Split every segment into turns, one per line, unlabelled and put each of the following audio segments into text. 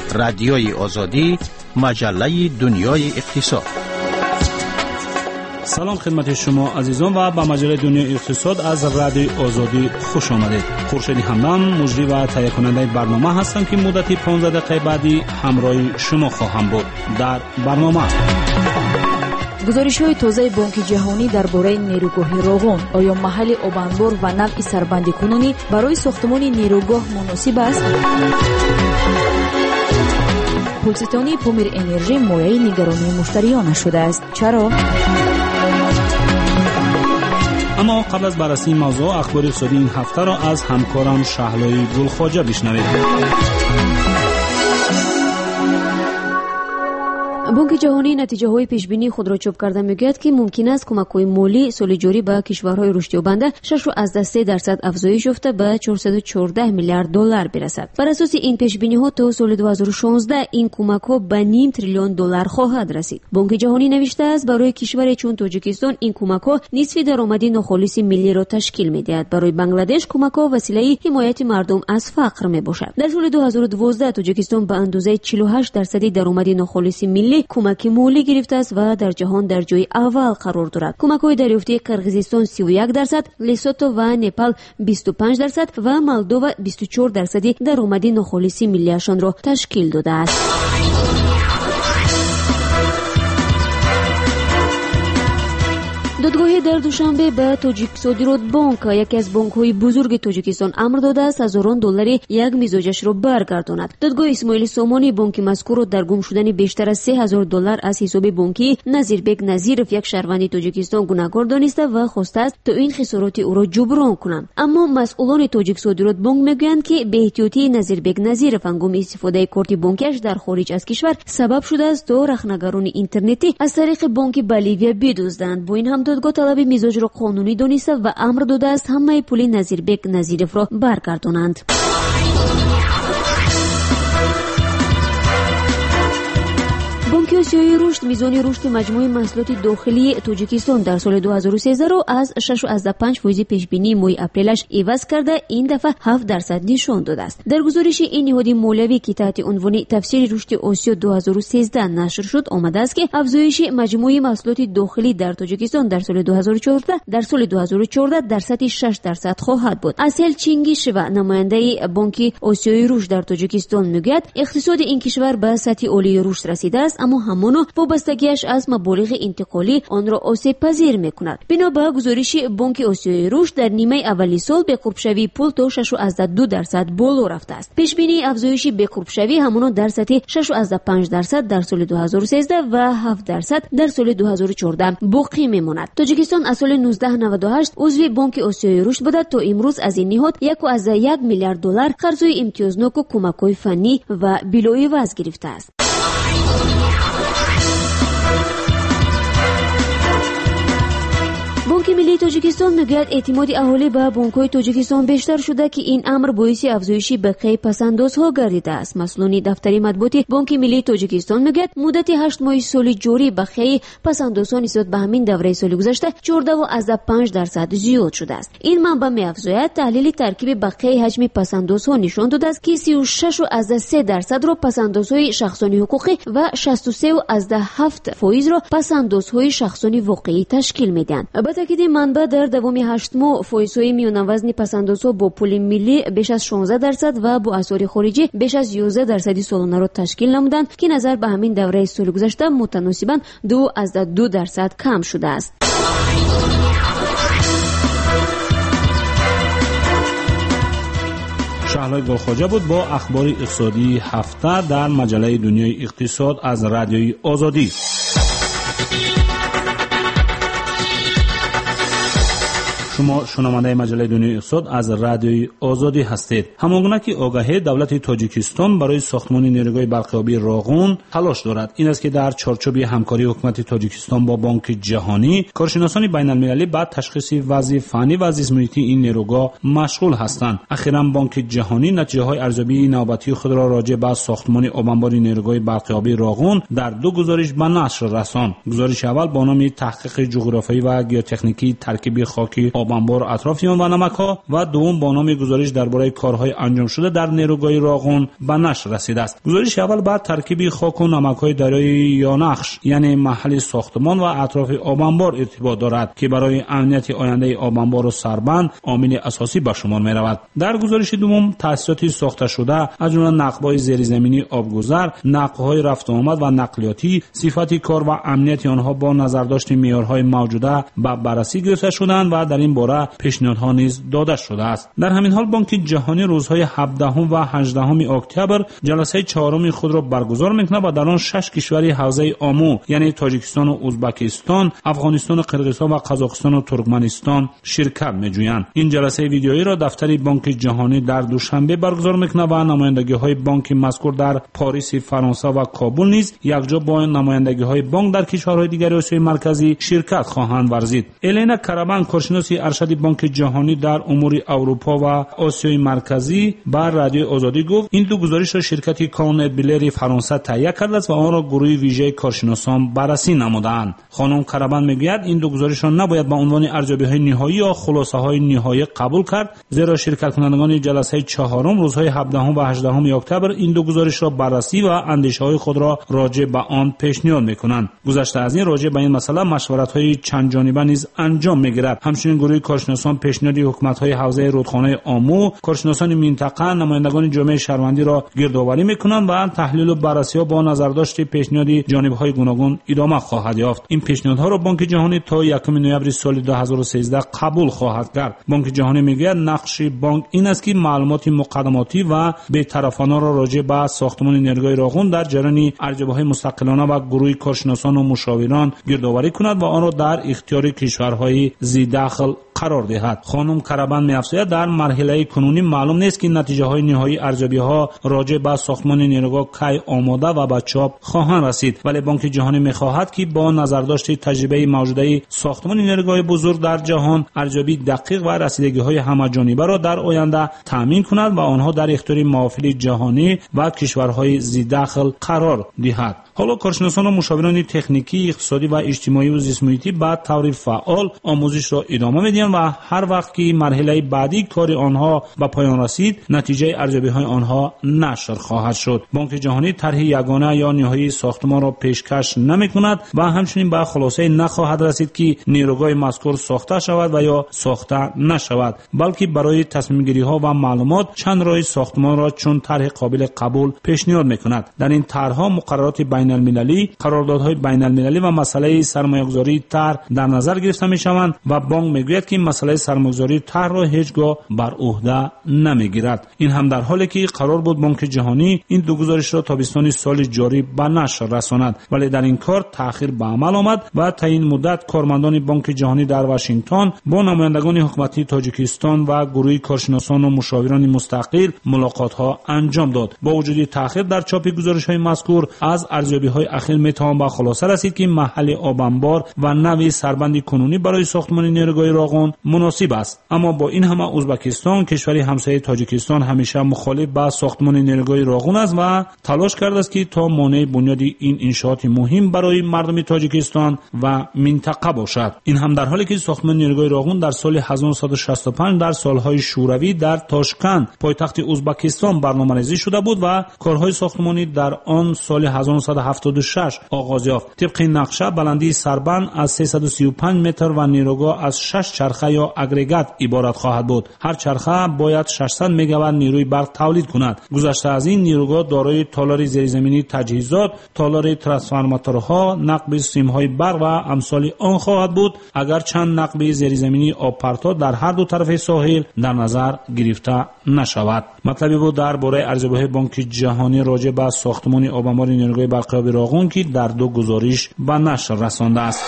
رادیوی آزادی، مجله دنیای اقتصاد.
سلام خدمت شما عزیزان و به مجله دنیای اقتصاد از رادیوی آزادی خوش آمدید. خورشید همدم مجری و تهیه کننده برنامه هستم که مدت 15 دقیقه بعدی همراه شما خواهم بود. در برنامه
گزارش‌های تازه بانک جهانی درباره نیروگاه روغن، آیا محل آبانبار و نوع سربندی کنونی برای ساختمان نیروگاه مناسب است؟ پولستانی پومیر انرژی مایه نگرانی مشتریان شده است. چرا؟
اما قبل از بررسی موضوع اخبار اقتصادی این هفته را از همکارم شهلای گلخواجه بشنوید.
بانک جهانی نتیجه‌های پیشبینی خود را چاپ کرده میگوید که ممکن است کمک‌های مالی سال جاری به کشورهای رشد یابنده 6.3% افزایش یافته به 414 میلیارد دلار برسد. بر اساس این پیشبینی‌ها تا سال 2016 این کمک‌ها به نیم تریلیون دلار خواهد رسید. بانک جهانی نوشته است برای کشوری چون تاجیکستان این کمک‌ها نصف درآمدی ناخالص ملی را تشکیل می‌دهد. برای بنگلادش کمک‌ها وسیله حمایت مردم از فقر میباشد. در سال 2012 تاجیکستان به اندازه 48% درآمدی ناخالص ملی کمک مالی گرفته است و در جهان در جای اول قرار دارد. کمک‌های دریافتی قرقیزستان 31%، لسوتو و نپال 25% و مالدووا 24% درآمدی ناخالص ملیشان را تشکیل داده است. دادگاهی در دوشنبه به تاجیک صادرات بانک، یکی از بانک‌های بزرگ تاجیکستان، امر داده است هزاران دلار یک مزاجش را برگرداند. دادگاه اسماعیل سامانی بانک مذکور را در گم شدن بیشتر از 3000 دلار از حساب بانکی نظیربک نظیرов یک شهروند تاجیکستان گناهکار دانسته و خواسته است تا این خسارات او را جبران کنند. اما مسئولان تاجیک صادرات بانک میگویند که به احتیاطی نظیربک نظیرов هنگام استفاده کارت بانکیش در خارج از کشور سبب شده است تا رخنگران اینترنتی از طریق بانک بولیویا بدزدند. با این هم دادگاه طلب مزاج را قانونی دانسته و امر داده است همه پول نظیربک نظیرов را برگردانند. بانک آسیای رشد میزان رشد مجموع محصولات داخلی تاجیکستان در سال 2013 را از 6.5% پیشبینی ماه اپریلش عوض کرده این دفعه 7% نشان داده است. در گزارش این نهاد مولوی که تحت عنوان تفسیر رشد آسیا 2013 نشر شد آمده است که افزایش مجموع محصولات داخلی در تاجیکستان در سال 2014 در سطح 6% خواهد بود. اصل چینگیش و نماینده بانک آسیای رشد در تاجیکستان میگوید اقتصاد این کشور به سطح عالی رشد رسیده است، اما همانا وابستگیش از مبالغ انتقالی آن را آسیب پذیر میکند. بنا به گزارش بانک آسیای رشد در نیمه اولی سال به قربشوی پول تا 6.2% بالا رفته است. پیش بینی افزایش به قربشوی همانا در سطح 6.5% در سال 2013 و 7% در سال 2014 باقی میماند. تاجیکستان از سال 1998 عضو بانک آسیای رشد بوده تا امروز از این نهاد 1.1 میلیارد دلار قرضهای امتیازناک و کمک‌های فنی و بلاعوض گرفته است. بانک ملی تاجیکستان میگوید اعتماد اهالی به بانک‌های تاجیکستان بیشتر شده که این امر باعث افزایش بقیه پس‌اندازها گردیده است. مسئولان دفتر مطبوعاتی بانک ملی تاجیکستان میگوید مدت 8 ماه سال جاری بقیه پس‌اندازها نسبت به همین دوره سال گذشته 14.5% زیاد شده است. این منبع می‌افزاید تحلیل ترکیب بقیه حجم پس‌اندازها نشان داده است که 36.3% را پس‌اندازهای شخصانی حقوقی و 63.7% را پس‌اندازهای شخصانی واقعی تشکیل میدهند. تاکید منبع در دوام 8 ماه فایزهای میان وزن پس‌اندازها با پول ملی بیش از 16% و با اسعار خارجی بیش از 11% سالانه را تشکیل نمودند که نظر به همین دوره سال گذشته متناسباً 2.2% کم شده است.
شهلای گلخواجه بود با اخبار اقتصادی هفته در مجله دنیای اقتصاد از رادیوی آزادی. شما شنونده مجله دنیای اقتصاد از رادیوی آزادی هستید. همانگونه که آگاهی دولت تاجیکستان برای ساختمان نیروگاه برقیابی راغون تلاش دارد، این است که در چارچوب همکاری حکومت تاجیکستان با بانک جهانی کارشناسان بین المللی بعد تشخیص وضع فنی و زیست محیطی این نیروگاه مشغول هستند. اخیراً بانک جهانی نتیجه‌های ارزیابی نوبتی خود را راجع به ساختمان آبانبار نیروگاه برقیابی راغون در دو گزارش به نشر رساند. گزارش اول با نام تحقیق جغرافیایی و گیوتکنیکی ترکیب خاکی آبانبار اطراف آن و نمک‌ها و دوم با نام گزارش درباره کارهای انجام شده در نیروگاه راغون به نشر رسیده است. گزارش اول بعد ترکیب خاک و نمک‌های دریای یانخش یعنی محل ساختمان و اطراف آبانبار ارتباط دارد که برای امنیت آینده آبانبار و سربند عامل اساسی به شمار می‌رود. در گزارش دوم تأسیسات ساخته شده از جمله نقب‌های زیرزمینی آبگذر، نقب‌های رفت و آمد و نقلیاتی، صفت کار و امنیت آنها با نظرداشت معیارهای موجوده به بررسی گرفته شدند و در این باره پیشنهادها نیز داده شده است. در همین حال بانک جهانی روزهای 17 و 18 اکتبر جلسه چهارم خود را برگزار می‌کند و در آن 6 کشور حوزه آمو یعنی تاجیکستان و ازبکستان، افغانستان و قرقیزستان و قزاقستان و ترکمنستان شرکت می‌جویند. این جلسه ویدیویی را دفتر بانک جهانی در دوشنبه برگزار می‌کند و نمایندگی‌های بانک مذکور در پاریس، فرانسه و کابل نیز یکجا با نمایندگی‌های بانک در کشورهای دیگر آسیای مرکزی شرکت خواهند ورزید. الینا کارابان کارشناس ارشد بانک جهانی در امور اروپا و آسیای مرکزی بر رادیو آزادی گفت این دو گزارش را شرکت کون بلری فرانسه تهیه کرده است و آن را گروه ویژه کارشناسان بررسی نمودند. خانم کارابان میگوید این دو گزارش را نباید به عنوان ارزیابی‌های نهایی یا خلاصه‌های نهایی قبول کرد، زیرا شرکت کنندگان جلسه چهارم روزهای 17 و 18 اکتبر این دو گزارش را بررسی و اندیشه‌های خود را راجع به آن پیشنهاد می‌کنند. گذشته از این راجع به این مسئله مشورت‌های چند جانبه نیز انجام می‌گیرد. همچنین گروه کارشناسان پیشنهاد حکومت‌های حوزه رودخانه آمو، کارشناسان منطقه، نمایندگان جامعه شهروندی را گردآوری می‌کنند و تحلیل و بررسی‌ها با نظرداشت پیشنهاد جانبه‌های گوناگون ادامه خواهد یافت. این پیشنهادها را بانک جهانی تا 1 نوامبر سال 2013 قبول خواهد کرد. بانک جهانی می‌گوید نقش بانک این است که معلومات مقدماتی و بی‌طرفانه را راجع به ساختمان نیروگاه راغون در جریان ارزیابی‌های مستقلانه و گروه کارشناسان و مشاوران گردآوری کند و آن را در اختیار کشورهای ذی دخل قرار دهد. خانم کارابان می‌افزاید در مرحله کنونی معلوم نیست که نتیجه‌های نهایی ارزیابی‌ها راجع به ساختمان نیروگاه کی آماده و به چاپ خواهند رسید، ولی بانک جهانی می‌خواهد که با نظرداشت تجربه موجوده ساختمان نیروگاه بزرگ در جهان ارزیابی دقیق و رسیدگی‌های همه‌جانبه را در آینده تامین کند و آنها در اختیار محافل جهانی و کشورهای ذی دخل قرار دهد. حالا کارشناسان و مشاوران تکنیکی، اقتصادی و اجتماعی و زیست‌محیطی به طور فعال آموزش را ادامه می‌دهند و هر وقت که مرحله بعدی کار آنها به پایان رسید، نتیجه ارزیابی‌های آنها نشر خواهد شد. بانک جهانی طرح یگانه یا نهایی ساختمان را پیشکش نمی‌کند و همچنین به خلاصه نخواهد رسید که نیروگاه مذکور ساخته شود و یا ساخته نشود، بلکه برای تصمیم گیری‌ها و معلومات چند راه ساختمان را چون طرح قابل قبول پیشنهاد می‌کند. در این طرح‌ها مقررات بین‌المللی، قراردادهای بین‌المللی و مسئله سرمایه‌گذاری طرح در نظر گرفته می‌شوند و بانک می‌گوید که مسئله سرمایه‌گذاری طرح را هیچگاه بر عهده نمی‌گیرد. این هم در حالی که قرار بود بانک جهانی این دو گزارش را تابستان سال جاری به نشر رساند، ولی در این کار تأخیر به عمل آمد و تا این مدت کارمندان بانک جهانی در واشنگتن با نمایندگان حکومتی تاجیکستان و گروه کارشناسان و مشاوران مستقل ملاقات‌ها انجام داد. با وجود تأخیر در چاپ گزارش‌های مذکور از ارزیابی‌های اخیر میتوان به خلاصه رسید که محل آبانبار و نوع سربند کنونی برای ساختمان نیروگاه راغون مناسب است. اما با این همه ازبکستان کشوری همسایه تاجیکستان همیشه مخالف با ساختمان نیروگاه راغون است و تلاش کرده است که تا مانع بنیاد این انشاءات مهم برای مردم تاجیکستان و منطقه باشد. این هم در حالی که ساختمان نیروگاه راغون در سال 1965 در سالهای شوروی در تاشکند پایتخت ازبکستان برنامه‌ریزی شده بود و کارهای ساختمانی در آن سال 1976 آغاز یافت. طبق نقشه بلندی سربند از 335 متر و نیروگاه از 6 چرخه یا اگریگات عبارت خواهد بود. هر چرخه باید 600 مگاوات نیروی برق تولید کند. گذشته از این نیروگاه دارای تالار زیرزمینی تجهیزات، تالار ترانسفورماتورها، نقب سیم‌های برق و امثال آن خواهد بود، اگر چند نقب زیرزمینی آبپرتو در هر دو طرف ساحل در نظر گرفته نشود. مطلبی بود درباره ارزیابی‌های بانک جهانی راجع به ساختمان آبانبار نیروگاه برق راغون که در دو گزارش به نشر رسانده است.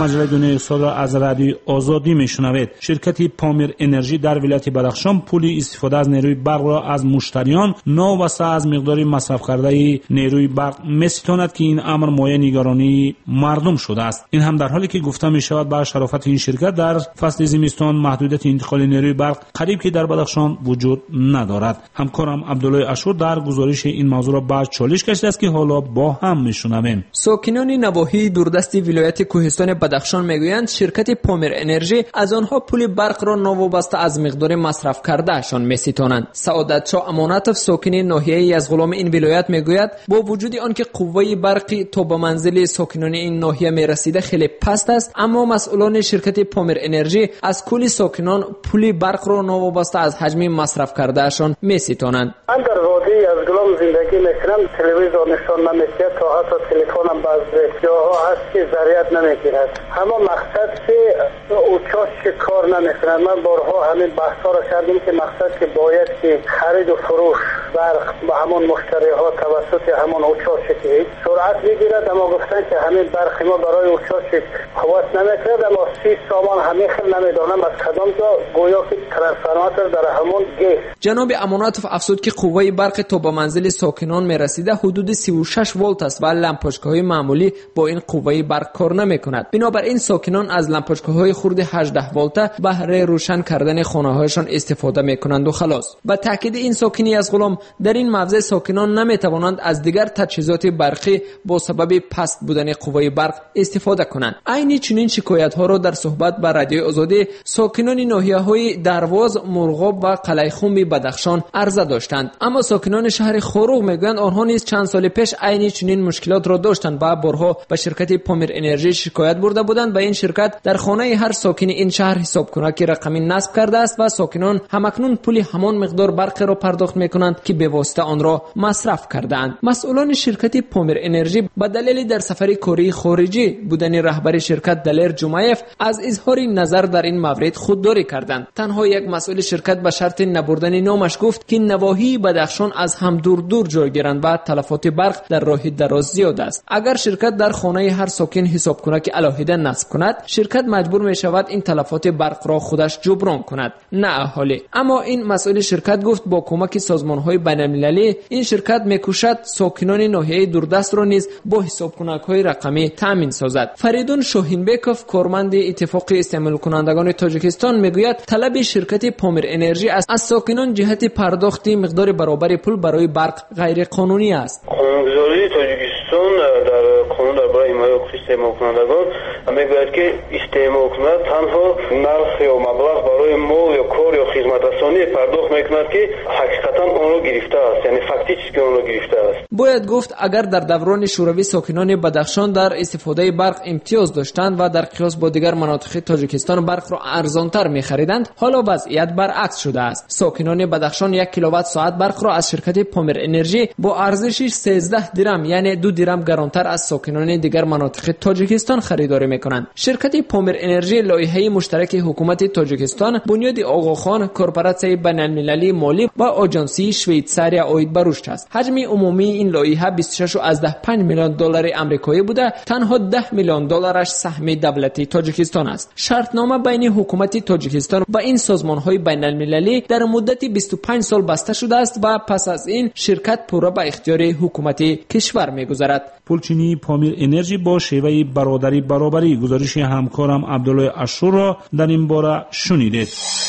مجله دنیای اقتصاد را از رادیوی آزادی میشنوید. شرکت پامیر انرژی در ولایت بدخشان پول استفاده از نیروی برق را از مشتریان ناوابسته از مقدار مصرف کرده نیروی برق می‌ستاند که این امر مایه نگرانی مردم شده است. این هم در حالی که گفته می شود با شرافت این شرکت در فصل زمستان محدودیت انتقال نیروی برق قریب که در بدخشان وجود ندارد. همکارم عبدالله اشور در گزارش این موضوع را با چالش کشیده است که حالا با هم میشنویم.
ساکنان نواحی دوردست ولایت کوهستان بدخشان میگویند شرکت پامیر انرژی از آنها پول برق را ناوابسته از مقدار مصرف کردهشان می‌ستانند. سعادت شاه امانتوف ساکن ناحیه یزغلام این ولایت میگوید با وجود آنکه قوه برقی تا به منزل ساکنان این ناحیه میرسیده خیلی پست است، اما مسئولان شرکت پامیر انرژی از کل ساکنان پول برق را ناوابسته از حجم مصرف کردهشان می‌ستانند.
من در وادی یزغلام زندگی میکنم، تلویزیون نشان نمی‌دهد تا حتی تلفنم بعضی جاها هست که ضریت نمیگیرد. اما مقصد که اوچاش کار نمیکنند. من بارها همین بحثا را کردم که مقصد که باید که خرید و فروش برق به همون مشتری ها توسط همون اوچاش که سرعت میگیرد، اما گفتن که همین برق ما برای اوچاش حواس نمیکرد، اما 30 سامان همین خیلی نمیدانم از کدام جا گویا که ترانسفورماتور در همون گیس.
جناب امانتوف افزود که قوه برق تا به منزل ساکنان میرسیده حدود 36 ولت است و لامپوچکه‌های معمولی با این قوه برق کار نمیکند. بنابراین ساکنان از لامپوچکه‌های خرد 18 ولت بهره روشن کردن خانه‌هایشان استفاده میکنند و خلاص. با تاکید این ساکنی از غلام در این موضع ساکنان نمیتوانند از دیگر تجهیزات برقی با سبب پست بودن قوه برق استفاده کنند. عین چنین شکایت‌ها را در صحبت با رادیوی آزادی ساکنان ناحیه‌های درواز، مرغاب و قلعه‌خوم بدخشان عرضه داشتند. اما ساکنان شهر خروغ میگویند آنها نیز چند سال پیش عین چنین مشکلات را داشتند و بارها به شرکت پامیر انرژی شکایت برده بودند و این شرکت در خانه هر ساکن این شهر حسابکنک رقمی نصب کرده است و ساکنان همکنون پول همان مقدار برق را پرداخت میکنند که به واسطه آن را مصرف کردند. مسئولان شرکت پامیر انرژی به دلیل در سفر کاری خارجی بودن رهبر شرکت دلیر جمعیف از اظهار نظر در این مورد خودداری کردند. تنها یک مسئول شرکت به شرط نبردن نامش گفت که نواحی بدخشان از هم دور جای گیرند و تلفات برق در راه دراز زیاد است. اگر شرکت در خانه هر ساکن حسابکنک علاهیده نصب کند، شرکت مجبور می شود این تلفات برق را خودش جبران کند، نه اهالی. اما این مسئول شرکت گفت با کمک سازمان‌های بین‌المللی این شرکت می‌کوشد ساکنان ناحیه دوردست را نیز با حسابکنک‌های رقمی تامین سازد. فریدون شاهینبکوف کارمند اتفاق استعمال کنندگان تاجیکستان میگوید طلب شرکت پامیر انرژی از ساکنان جهت پرداخت مقدار برابر پول برای برق غیر قانونی است.
قانونگذاری تاجیکستان در قانون درباره حمایت حقوق استعمال کنندگان میگوید که استعمال کننده تنها نرخ یا مبلغ برای مال یا کار یا خدمت رسانی پرداخت میکند که حقیقتا آن را گرفته است، یعنی فاکتیک آن را گرفته است.
باید گفت اگر در دوران شوروی ساکنان بدخشان در استفاده برق امتیاز داشتند و در قیاس با دیگر مناطق تاجیکستان برق را ارزانتر می‌خریدند، حالا وضعیت برعکس شده است. ساکنان بدخشان 1 کیلووات ساعت برق را از شرکت پامیر انرژی با ارزش 13 درم یعنی 2 درم گرانتر از ساکنان دیگر مناطق تاجیکستان خریداری می‌کنند. شرکت پامیر انرژی لایحه مشترک حکومت تاجیکستان، بنیاد آقاخان، کورپوراسیون بین‌المللی مالی و آژانسی شویتزاریا اوید به رشد است. حجم عمومی این لایحه 26.5 میلیون دلار آمریکایی بوده، تنها 10 میلیون دلارش سهم دولتی تاجیکستان است. شرطنامه بین حکومت تاجیکستان و این سازمان‌های بین‌المللی در مدت 25 سال بسته شده است و پس از این شرکت پورا به اختیار حکومت کشور می‌گذارد.
پولچینی پامیر انرژی با شیوه برابری گزارش همکارم عبدالله اشور را در این باره شنیدید.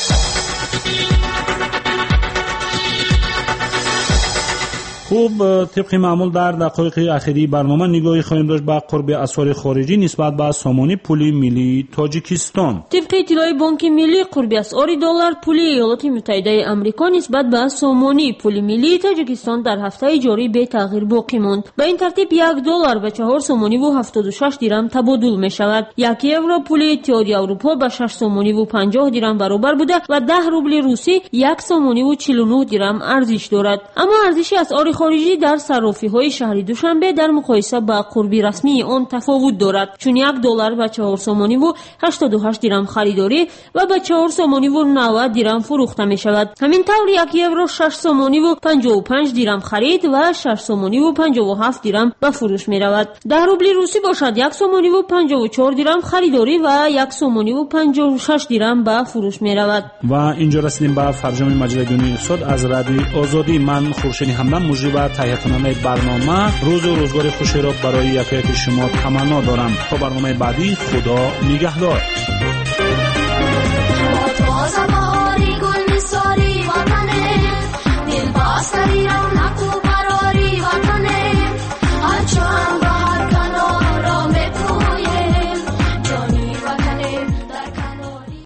خوب، طبق معمول در دقایق اخیری برنامه نگاهی خواهیم داشت به قرب اسعار خارجی نسبت به سامانه پول ملی تاجیکستان.
طبق اطلاع بانک ملی قرب اسعار دلار پول ایالات متحده آمریکا نسبت به سامانه پول ملی تاجیکستان در هفته جاری به تغییر باقی ماند. به این ترتیب $1 به 4 سامانی و 76 درم تبادل می شود. 1 یورو پول اتحادیه اروپا به 6 سامانی و 50 درم برابر بوده و 10 روبل روسی 1 سامانی و 49 درم ارزش دارد. اما ارزش اسعار خارجی در صرافی‌های شهر دوشنبه در مقایسه با قربی رسمی آن تفاوت دارد، چون $1 به 4 سومانی و 88 درهم خریداری و به 4 سومانی و 90 درهم فروخته می شود. همین طور 1 یورو 6 سومانی و 55 درهم خرید و 6 سومانی و 57 درهم به فروش می رود. 10 روبل روسی باشد 1 سومانی و 54 درهم خریداری و 1 سومانی و 56 درهم به فروش می رود.
و اینجا رسیدیم به فرجام مجله دنیای اقتصاد از رادیوی آزادی. من خورشید همدم مجری و تهیه کننده برنامه. روز و روزگار خوشی را برای یکایک شما تمنا دارم. تا برنامه بعدی خدا نگهدار.